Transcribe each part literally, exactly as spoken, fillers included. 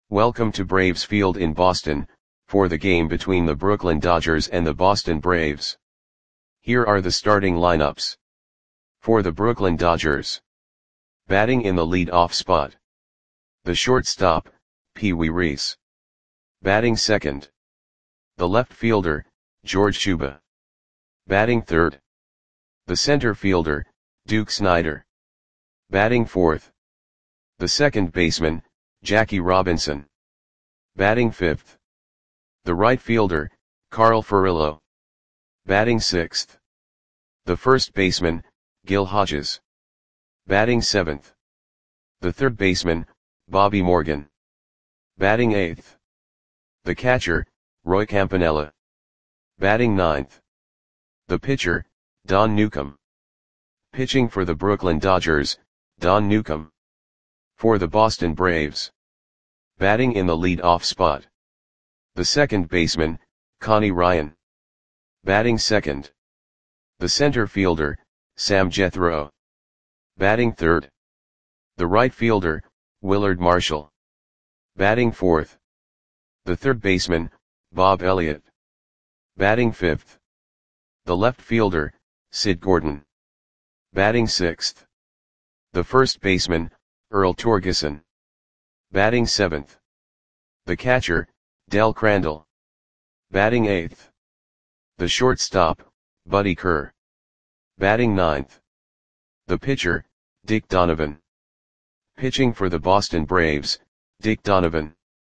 Welcome to Braves Field in Boston, for the game between the Brooklyn Dodgers and the Boston Braves. Here are the starting lineups. For the Brooklyn Dodgers. Batting in the lead-off spot. The shortstop, Pee Wee Reese. Batting second. The left fielder, George Shuba. Batting third. The center fielder, Duke Snider. Batting fourth. The second baseman, Jackie Robinson. Batting fifth. The right fielder, Carl Furillo. Batting sixth. The first baseman, Gil Hodges. Batting seventh. The third baseman, Bobby Morgan. Batting eighth. The catcher, Roy Campanella. Batting ninth. The pitcher, Don Newcombe. Pitching for the Brooklyn Dodgers, Don Newcombe. For the Boston Braves. Batting in the lead-off spot. The second baseman, Connie Ryan. Batting second. The center fielder, Sam Jethro. Batting third. The right fielder, Willard Marshall. Batting fourth. The third baseman, Bob Elliott. Batting fifth. The left fielder, Sid Gordon. Batting sixth. The first baseman, Earl Torgeson. Batting seventh. The catcher, Del Crandall. Batting eighth. The shortstop, Buddy Kerr. Batting ninth. The pitcher, Dick Donovan. Pitching for the Boston Braves, Dick Donovan.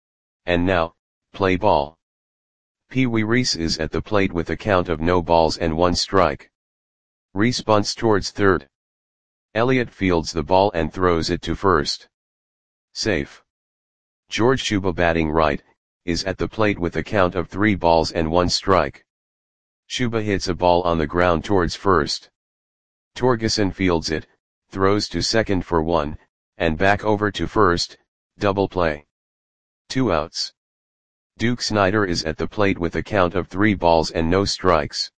And now, play ball. Pee Wee Reese is at the plate with a count of no balls and one strike. Reese bunts towards third. Elliott fields the ball and throws it to first. Safe. George Shuba, batting right, is at the plate with a count of three balls and one strike. Shuba hits a ball on the ground towards first. Torgeson fields it, throws to second for one, and back over to first, double play. Two outs. Duke Snider is at the plate with a count of three balls and no strikes.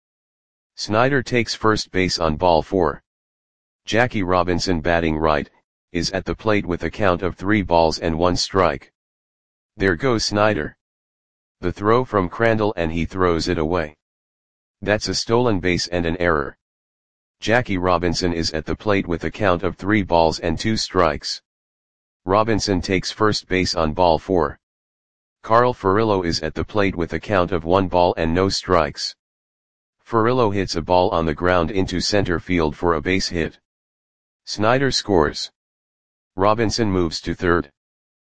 Snider takes first base on ball four. Jackie Robinson, batting right, is at the plate with a count of three balls and one strike. There goes Snider. The throw from Crandall and he throws it away. That's a stolen base and an error. Jackie Robinson is at the plate with a count of three balls and two strikes. Robinson takes first base on ball four. Carl Furillo is at the plate with a count of one ball and no strikes. Furillo hits a ball on the ground into center field for a base hit. Snider scores. Robinson moves to third.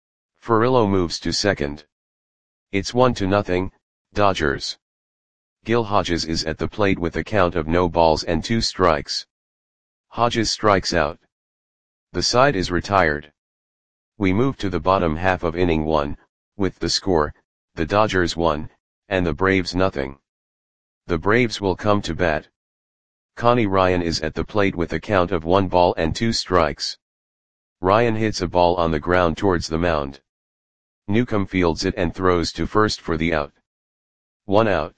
Furillo moves to second. It's one to nothing, Dodgers. Gil Hodges is at the plate with a count of no balls and two strikes. Hodges strikes out. The side is retired. We move to the bottom half of inning one, with the score, the Dodgers one, and the Braves nothing. The Braves will come to bat. Connie Ryan is at the plate with a count of one ball and two strikes. Ryan hits a ball on the ground towards the mound. Newcombe fields it and throws to first for the out. One out.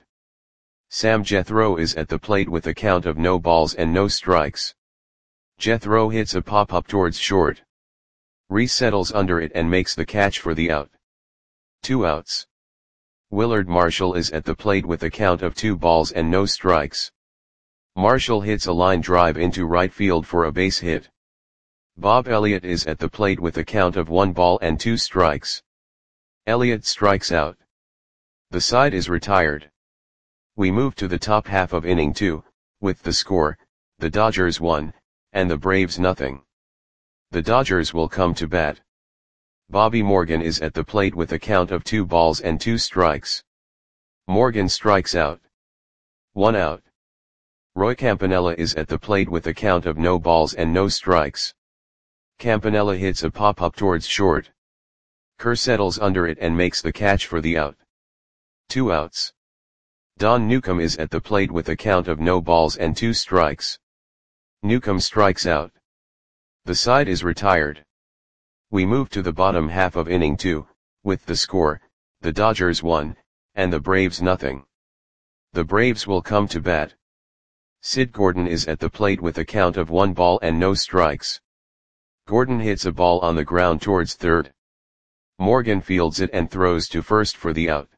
Sam Jethro is at the plate with a count of no balls and no strikes. Jethro hits a pop-up towards short. Reese settles under it and makes the catch for the out. Two outs. Willard Marshall is at the plate with a count of two balls and no strikes. Marshall hits a line drive into right field for a base hit. Bob Elliott is at the plate with a count of one ball and two strikes. Elliott strikes out. The side is retired. We move to the top half of inning two, with the score, the Dodgers one, and the Braves nothing. The Dodgers will come to bat. Bobby Morgan is at the plate with a count of two balls and two strikes. Morgan strikes out. One out. Roy Campanella is at the plate with a count of no balls and no strikes. Campanella hits a pop-up towards short. Kerr settles under it and makes the catch for the out. Two outs. Don Newcombe is at the plate with a count of no balls and two strikes. Newcombe strikes out. The side is retired. We move to the bottom half of inning two, with the score, the Dodgers one, and the Braves nothing. The Braves will come to bat. Sid Gordon is at the plate with a count of one ball and no strikes. Gordon hits a ball on the ground towards third. Morgan fields it and throws to first for the out.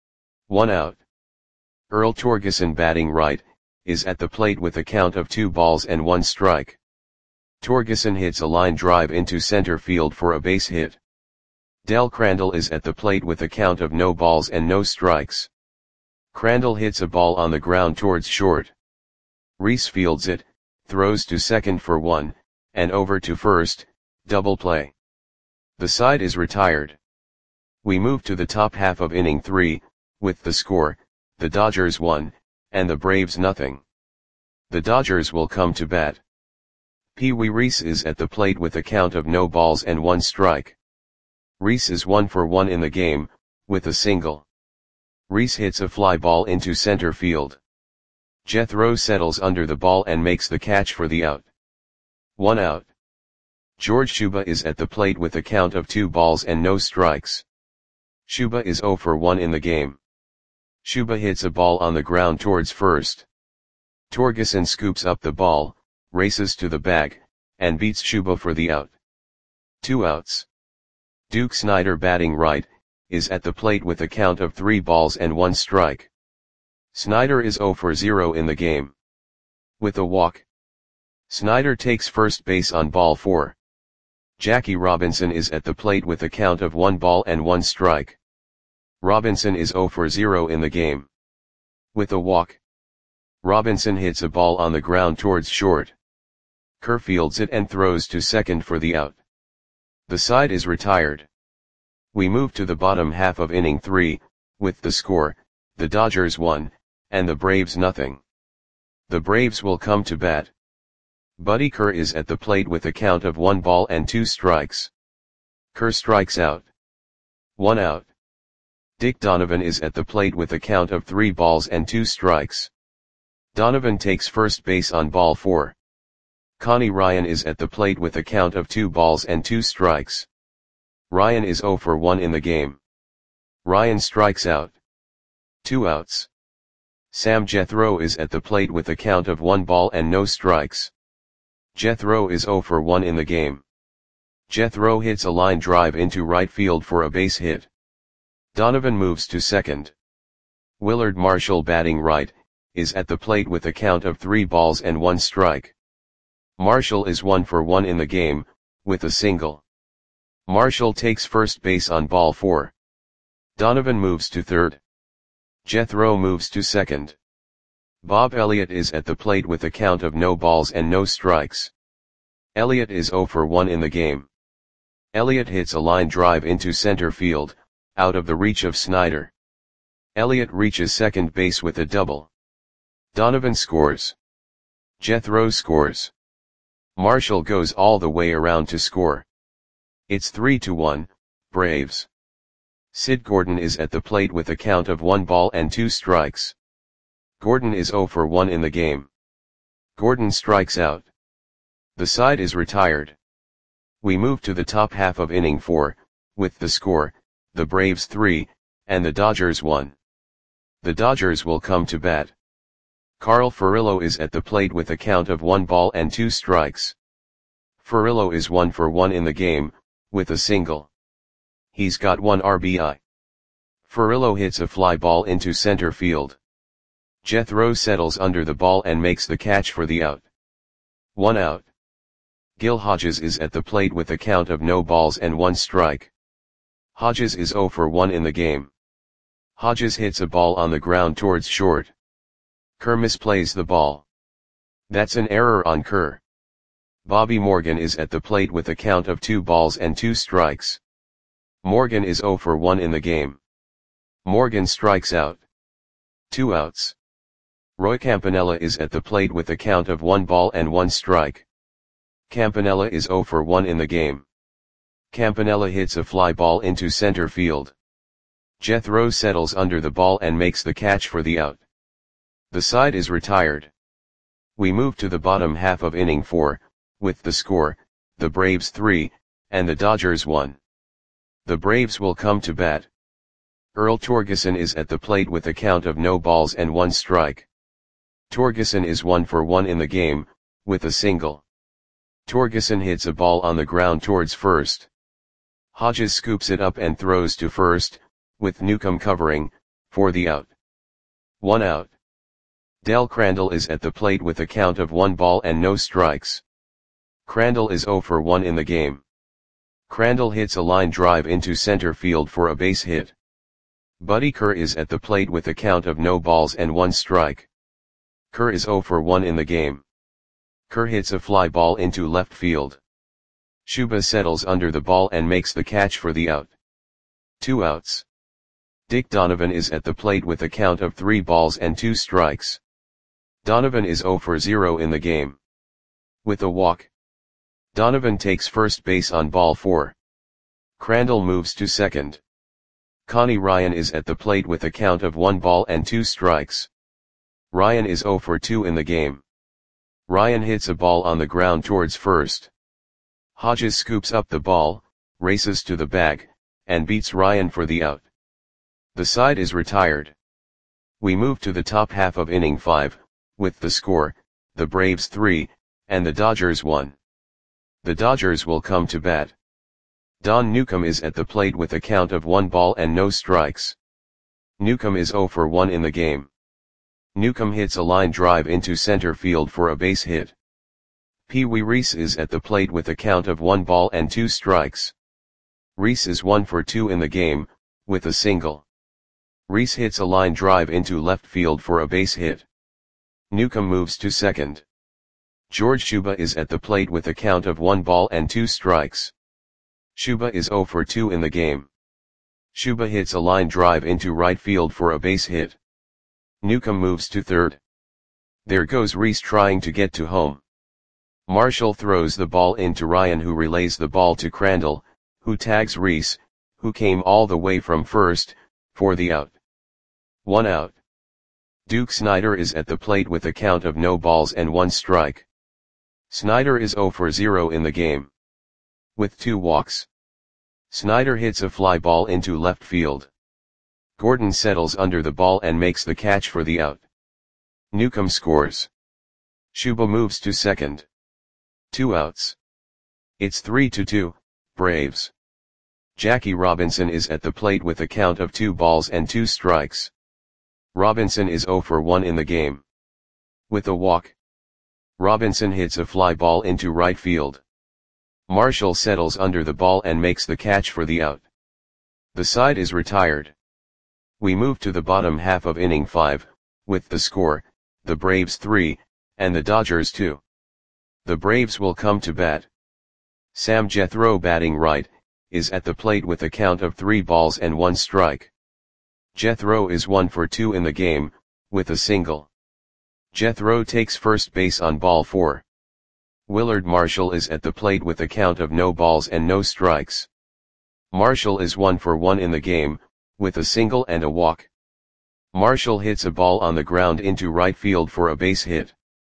One out. Earl Torgeson, batting right, is at the plate with a count of two balls and one strike. Torgeson hits a line drive into center field for a base hit. Del Crandall is at the plate with a count of no balls and no strikes. Crandall hits a ball on the ground towards short. Reese fields it, throws to second for one, and over to first, double play. The side is retired. We move to the top half of inning three, with the score, the Dodgers one, and the Braves nothing. The Dodgers will come to bat. Pee Wee Reese is at the plate with a count of no balls and one strike. Reese is one for one in the game, with a single. Reese hits a fly ball into center field. Jethro settles under the ball and makes the catch for the out. One out. George Shuba is at the plate with a count of two balls and no strikes. Shuba is zero for one in the game. Shuba hits a ball on the ground towards first. Torgeson scoops up the ball, races to the bag, and beats Shuba for the out. Two outs. Duke Snider, batting right, is at the plate with a count of three balls and one strike. Snider is zero for zero in the game. With a walk. Snider takes first base on ball four. Jackie Robinson is at the plate with a count of one ball and one strike. Robinson is zero for zero in the game. With a walk. Robinson hits a ball on the ground towards short. Kerr fields it and throws to second for the out. The side is retired. We move to the bottom half of inning three, with the score, the Dodgers one, and the Braves nothing. The Braves will come to bat. Buddy Kerr is at the plate with a count of one ball and two strikes. Kerr strikes out. One out. Dick Donovan is at the plate with a count of three balls and two strikes. Donovan takes first base on ball four. Connie Ryan is at the plate with a count of two balls and two strikes. Ryan is zero for one in the game. Ryan strikes out. Two outs. Sam Jethro is at the plate with a count of one ball and no strikes. Jethro is zero for one in the game. Jethro hits a line drive into right field for a base hit. Donovan moves to second. Willard Marshall, batting right, is at the plate with a count of three balls and one strike. Marshall is one for one in the game, with a single. Marshall takes first base on ball four. Donovan moves to third. Jethro moves to second. Bob Elliott is at the plate with a count of no balls and no strikes. Elliott is zero for one in the game. Elliott hits a line drive into center field, out of the reach of Snider. Elliott reaches second base with a double. Donovan scores. Jethro scores. Marshall goes all the way around to score. It's three to one, Braves. Sid Gordon is at the plate with a count of one ball and two strikes. Gordon is zero for one in the game. Gordon strikes out. The side is retired. We move to the top half of inning four, with the score, the Braves three, and the Dodgers one. The Dodgers will come to bat. Carl Furillo is at the plate with a count of one ball and two strikes. Furillo is one for one in the game, with a single. He's got one R B I. Furillo hits a fly ball into center field. Jethro settles under the ball and makes the catch for the out. One out. Gil Hodges is at the plate with a count of no balls and one strike. Hodges is zero for one in the game. Hodges hits a ball on the ground towards short. Kerr misplays the ball. That's an error on Kerr. Bobby Morgan is at the plate with a count of two balls and two strikes. Morgan is zero for one in the game. Morgan strikes out. Two outs. Roy Campanella is at the plate with a count of one ball and one strike. Campanella is zero for one in the game. Campanella hits a fly ball into center field. Jethro settles under the ball and makes the catch for the out. The side is retired. We move to the bottom half of inning four, with the score, the Braves three, and the Dodgers one. The Braves will come to bat. Earl Torgeson is at the plate with a count of no balls and one strike. Torgeson is one for one in the game, with a single. Torgeson hits a ball on the ground towards first. Hodges scoops it up and throws to first, with Newcomb covering, for the out. One out. Del Crandall is at the plate with a count of one ball and no strikes. Crandall is zero for one in the game. Crandall hits a line drive into center field for a base hit. Buddy Kerr is at the plate with a count of no balls and one strike. Kerr is zero for one in the game. Kerr hits a fly ball into left field. Shuba settles under the ball and makes the catch for the out. Two outs. Dick Donovan is at the plate with a count of three balls and two strikes. Donovan is zero for zero in the game. With a walk, Donovan takes first base on ball four. Crandall moves to second. Connie Ryan is at the plate with a count of one ball and two strikes. Ryan is zero for two in the game. Ryan hits a ball on the ground towards first. Hodges scoops up the ball, races to the bag, and beats Ryan for the out. The side is retired. We move to the top half of inning five, with the score, the Braves three, and the Dodgers one. The Dodgers will come to bat. Don Newcomb is at the plate with a count of one ball and no strikes. Newcomb is zero for one in the game. Newcomb hits a line drive into center field for a base hit. Pee Wee Reese is at the plate with a count of one ball and two strikes. Reese is one for two in the game, with a single. Reese hits a line drive into left field for a base hit. Newcomb moves to second. George Shuba is at the plate with a count of one ball and two strikes. Shuba is zero for two in the game. Shuba hits a line drive into right field for a base hit. Newcomb moves to third. There goes Reese trying to get to home. Marshall throws the ball into Ryan, who relays the ball to Crandall, who tags Reese, who came all the way from first, for the out. One out. Duke Snider is at the plate with a count of no balls and one strike. Snider is zero for zero in the game. With two walks, Snider hits a fly ball into left field. Gordon settles under the ball and makes the catch for the out. Newcomb scores. Shuba moves to second. Two outs. It's three to two, Braves. Jackie Robinson is at the plate with a count of two balls and two strikes. Robinson is zero for one in the game. With a walk, Robinson hits a fly ball into right field. Marshall settles under the ball and makes the catch for the out. The side is retired. We move to the bottom half of inning five, with the score, the Braves three, and the Dodgers two. The Braves will come to bat. Sam Jethro, batting right, is at the plate with a count of three balls and one strike. Jethro is one for two in the game, with a single. Jethro takes first base on ball four. Willard Marshall is at the plate with a count of no balls and no strikes. Marshall is one for one in the game, with a single and a walk. Marshall hits a ball on the ground into right field for a base hit.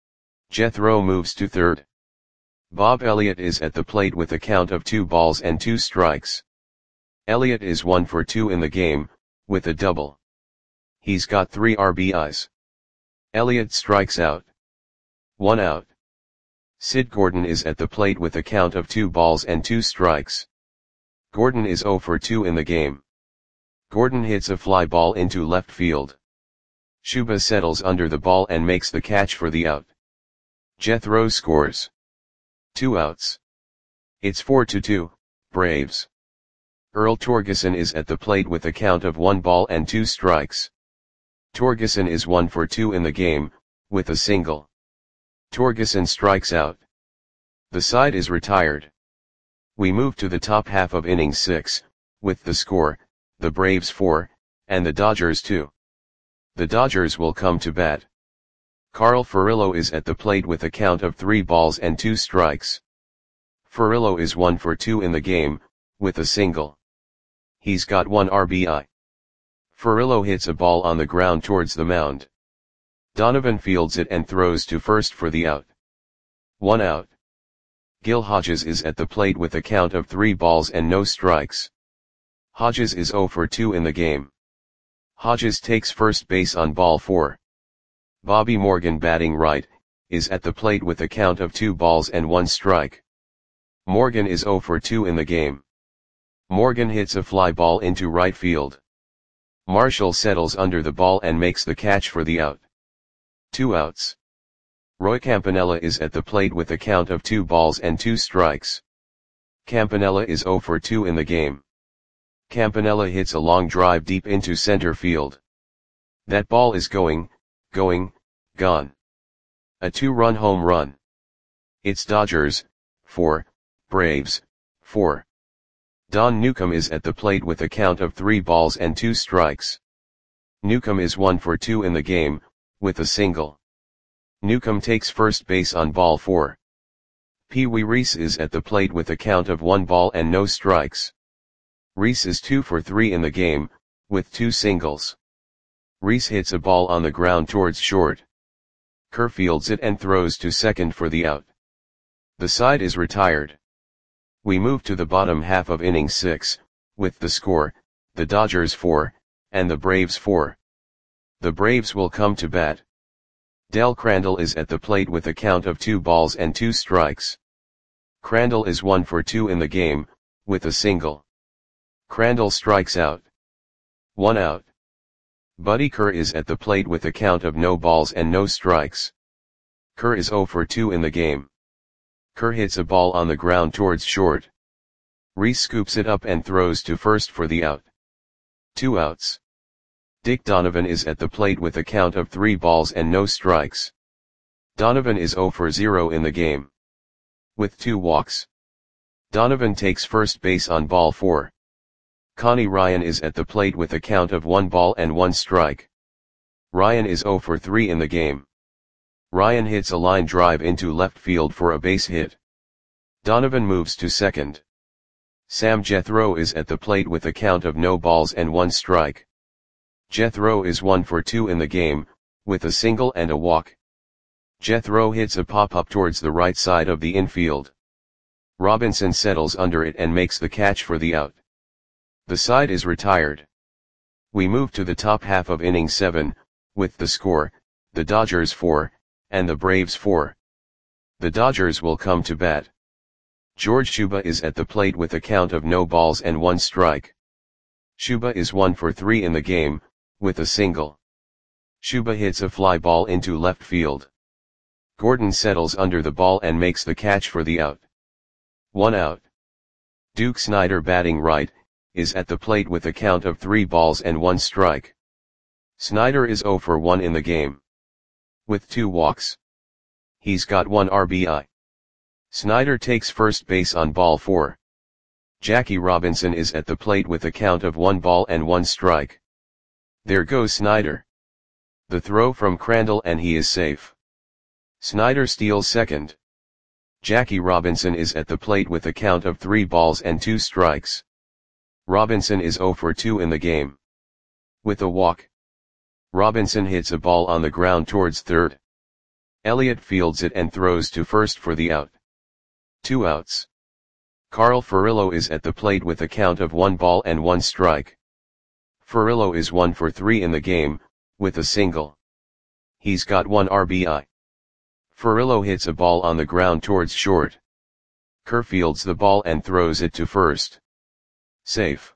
Jethro moves to third. Bob Elliott is at the plate with a count of two balls and two strikes. Elliott is one for two in the game, with a double. He's got three R B Is. Elliott strikes out. One out. Sid Gordon is at the plate with a count of two balls and two strikes. Gordon is zero for two in the game. Gordon hits a fly ball into left field. Shuba settles under the ball and makes the catch for the out. Jethro scores. Two outs. It's four to two, Braves. Earl Torgeson is at the plate with a count of one ball and two strikes. Torgeson is one for two in the game, with a single. Torgeson strikes out. The side is retired. We move to the top half of inning six, with the score, the Braves four, and the Dodgers two. The Dodgers will come to bat. Carl Furillo is at the plate with a count of three balls and two strikes. Furillo is one for two in the game, with a single. He's got one R B I. Furillo hits a ball on the ground towards the mound. Donovan fields it and throws to first for the out. One out. Gil Hodges is at the plate with a count of three balls and no strikes. Hodges is zero for two in the game. Hodges takes first base on ball four. Bobby Morgan, batting right, is at the plate with a count of two balls and one strike. Morgan is zero for two in the game. Morgan hits a fly ball into right field. Marshall settles under the ball and makes the catch for the out. Two outs. Roy Campanella is at the plate with a count of two balls and two strikes. Campanella is zero for two in the game. Campanella hits a long drive deep into center field. That ball is going, going, gone. A two-run home run. It's Dodgers, four, Braves, four. Don Newcomb is at the plate with a count of three balls and two strikes. Newcomb is one for two in the game, with a single. Newcomb takes first base on ball four. Pee Wee Reese is at the plate with a count of one ball and no strikes. Reese is two for three in the game, with two singles. Reese hits a ball on the ground towards short. Kerr fields it and throws to second for the out. The side is retired. We move to the bottom half of inning six, with the score, the Dodgers four, and the Braves four. The Braves will come to bat. Del Crandall is at the plate with a count of two balls and two strikes. Crandall is one for two in the game, with a single. Crandall strikes out. One out. Buddy Kerr is at the plate with a count of no balls and no strikes. Kerr is zero for two in the game. Kerr hits a ball on the ground towards short. Reese scoops it up and throws to first for the out. Two outs. Dick Donovan is at the plate with a count of three balls and no strikes. Donovan is zero for zero in the game. With two walks. Donovan takes first base on ball four. Connie Ryan is at the plate with a count of one ball and one strike. Ryan is zero for three in the game. Ryan hits a line drive into left field for a base hit. Donovan moves to second. Sam Jethro is at the plate with a count of no balls and one strike. Jethro is one for two in the game, with a single and a walk. Jethro hits a pop-up towards the right side of the infield. Robinson settles under it and makes the catch for the out. The side is retired. We move to the top half of inning seven, with the score, the Dodgers four, and the Braves four. The Dodgers will come to bat. George Shuba is at the plate with a count of no balls and one strike. Shuba is one for three in the game, with a single. Shuba hits a fly ball into left field. Gordon settles under the ball and makes the catch for the out. One out. Duke Snider, batting right, is at the plate with a count of three balls and one strike. Snider is zero for one in the game. With two walks. He's got one R B I. Snider takes first base on ball four. Jackie Robinson is at the plate with a count of one ball and one strike. There goes Snider. The throw from Crandall and he is safe. Snider steals second. Jackie Robinson is at the plate with a count of three balls and two strikes. Robinson is zero for two in the game. With a walk. Robinson hits a ball on the ground towards third. Elliott fields it and throws to first for the out. Two outs. Carl Furillo is at the plate with a count of one ball and one strike. Furillo is one for three in the game, with a single. He's got one R B I. Furillo hits a ball on the ground towards short. Kerr fields the ball and throws it to first. Safe.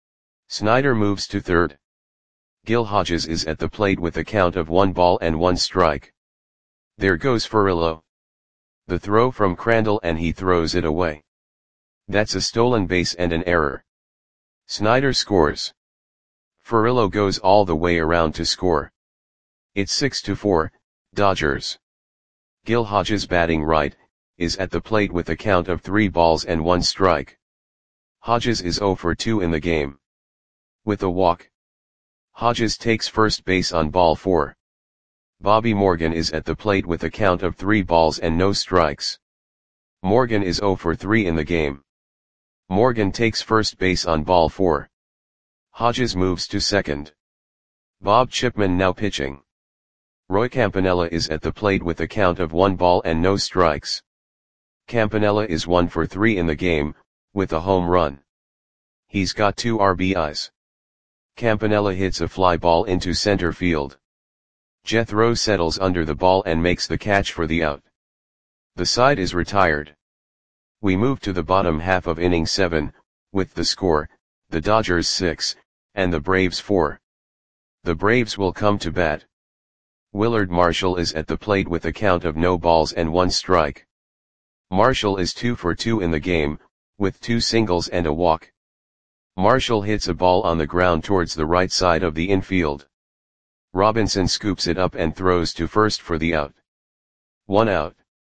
Snider moves to third. Gil Hodges is at the plate with a count of one ball and one strike. There goes Furillo. The throw from Crandall and he throws it away. That's a stolen base and an error. Snider scores. Furillo goes all the way around to score. It's six to four, Dodgers. Gil Hodges, batting right, is at the plate with a count of three balls and one strike. Hodges is zero for two in the game. With a walk. Hodges takes first base on ball four. Bobby Morgan is at the plate with a count of three balls and no strikes. Morgan is zero for three in the game. Morgan takes first base on ball four. Hodges moves to second. Bob Chipman now pitching. Roy Campanella is at the plate with a count of one ball and no strikes. Campanella is one for three in the game, with a home run. He's got two R B Is. Campanella hits a fly ball into center field. Jethro settles under the ball and makes the catch for the out. The side is retired. We move to the bottom half of inning seven, with the score, the Dodgers six, and the Braves four. The Braves will come to bat. Willard Marshall is at the plate with a count of no balls and one strike. Marshall is two for two in the game, with two singles and a walk. Marshall hits a ball on the ground towards the right side of the infield. Robinson scoops it up and throws to first for the out. One out.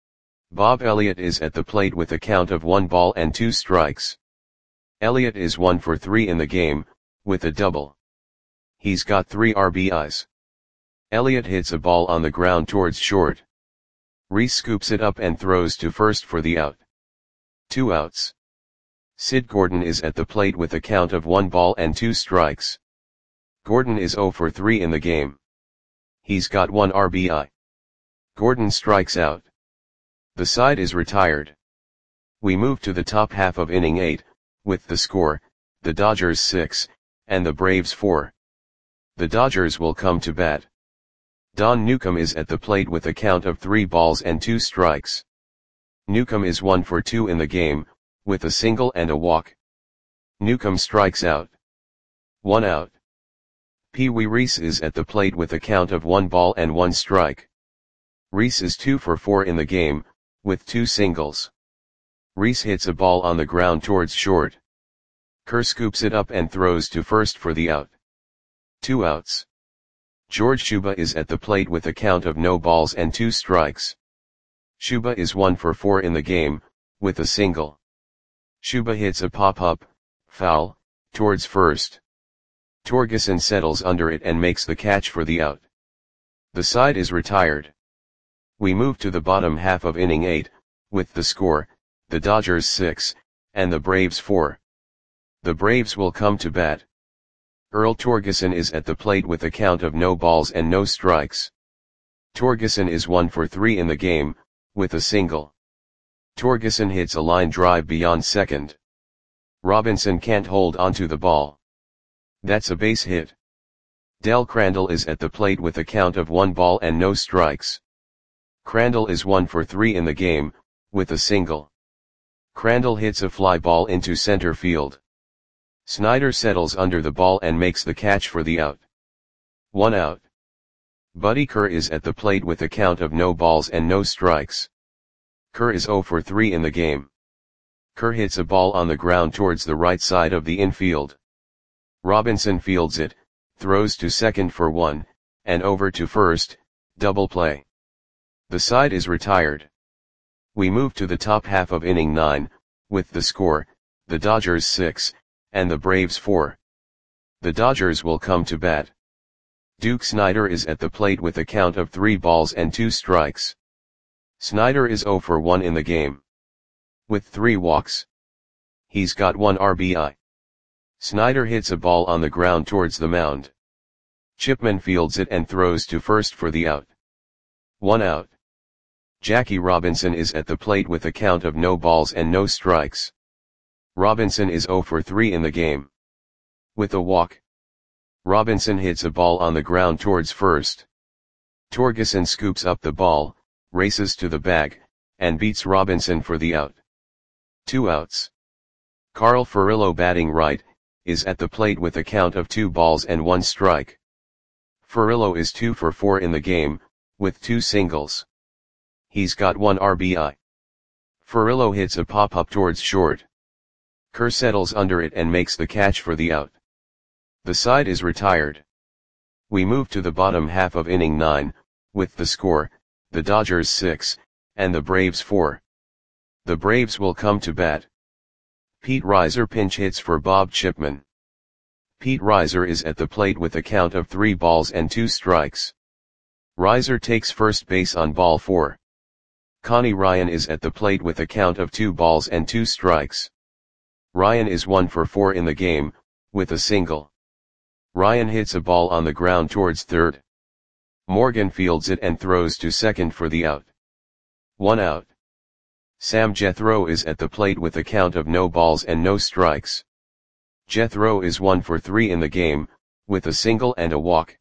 Bob Elliott is at the plate with a count of one ball and two strikes. Elliott is one for three in the game, with a double. He's got three R B Is. Elliott hits a ball on the ground towards short. Reese scoops it up and throws to first for the out. Two outs. Sid Gordon is at the plate with a count of one ball and two strikes. Gordon is zero for three in the game. He's got one R B I. Gordon strikes out. The side is retired. We move to the top half of inning eight, with the score, the Dodgers six, and the Braves four. The Dodgers will come to bat. Don Newcomb is at the plate with a count of three balls and two strikes. Newcomb is one for two in the game, with a single and a walk. Newcomb strikes out. One out. Pee Wee Reese is at the plate with a count of one ball and one strike. Reese is two for four in the game, with two singles. Reese hits a ball on the ground towards short. Kerr scoops it up and throws to first for the out. Two outs. George Shuba is at the plate with a count of no balls and two strikes. Shuba is one for four in the game, with a single. Shuba hits a pop-up, foul, towards first. Torgeson settles under it and makes the catch for the out. The side is retired. We move to the bottom half of inning eight, with the score, the Dodgers six, and the Braves four. The Braves will come to bat. Earl Torgeson is at the plate with a count of no balls and no strikes. Torgeson is one for three in the game, with a single. Torgeson hits a line drive beyond second. Robinson can't hold onto the ball. That's a base hit. Del Crandall is at the plate with a count of one ball and no strikes. Crandall is one for three in the game, with a single. Crandall hits a fly ball into center field. Snyder settles under the ball and makes the catch for the out. One out. Buddy Kerr is at the plate with a count of no balls and no strikes. Kerr is zero for three in the game. Kerr hits a ball on the ground towards the right side of the infield. Robinson fields it, throws to second for one, and over to first, double play. The side is retired. We move to the top half of inning nine, with the score, the Dodgers six, and the Braves four. The Dodgers will come to bat. Duke Snider is at the plate with a count of three balls and two strikes. Snider is zero for one in the game. With three walks. He's got one R B I. Snider hits a ball on the ground towards the mound. Chipman fields it and throws to first for the out. One out. Jackie Robinson is at the plate with a count of no balls and no strikes. Robinson is zero for three in the game. With a walk. Robinson hits a ball on the ground towards first. Torgeson scoops up the ball, races to the bag, and beats Robinson for the out. Two outs. Carl Furillo, batting right, is at the plate with a count of two balls and one strike. Furillo is two for four in the game, with two singles. He's got one R B I. Furillo hits a pop-up towards short. Kerr settles under it and makes the catch for the out. The side is retired. We move to the bottom half of inning nine, with the score, the Dodgers six, and the Braves four. The Braves will come to bat. Pete Reiser pinch hits for Bob Chipman. Pete Reiser is at the plate with a count of three balls and two strikes. Reiser takes first base on ball four. Connie Ryan is at the plate with a count of two balls and two strikes. Ryan is one for four in the game, with a single. Ryan hits a ball on the ground towards third. Morgan fields it and throws to second for the out. One out. Sam Jethro is at the plate with a count of no balls and no strikes. Jethro is one for three in the game, with a single and a walk.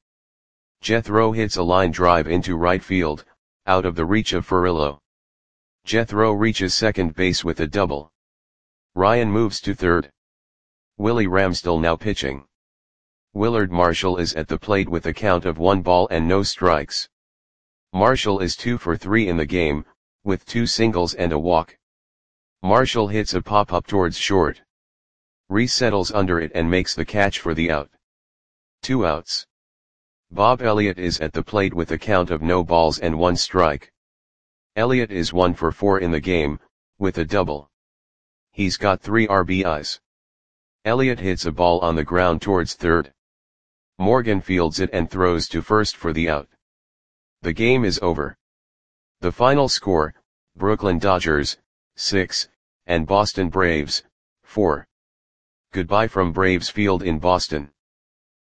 Jethro hits a line drive into right field, out of the reach of Furillo. Jethro reaches second base with a double. Ryan moves to third. Willie Ramsdell now pitching. Willard Marshall is at the plate with a count of one ball and no strikes. Marshall is two for three in the game, with two singles and a walk. Marshall hits a pop-up towards short. Reese settles under it and makes the catch for the out. Two outs. Bob Elliott is at the plate with a count of no balls and one strike. Elliott is one for four in the game, with a double. He's got three R B Is. Elliott hits a ball on the ground towards third. Morgan fields it and throws to first for the out. The game is over. The final score, Brooklyn Dodgers, six, and Boston Braves, four. Goodbye from Braves Field in Boston.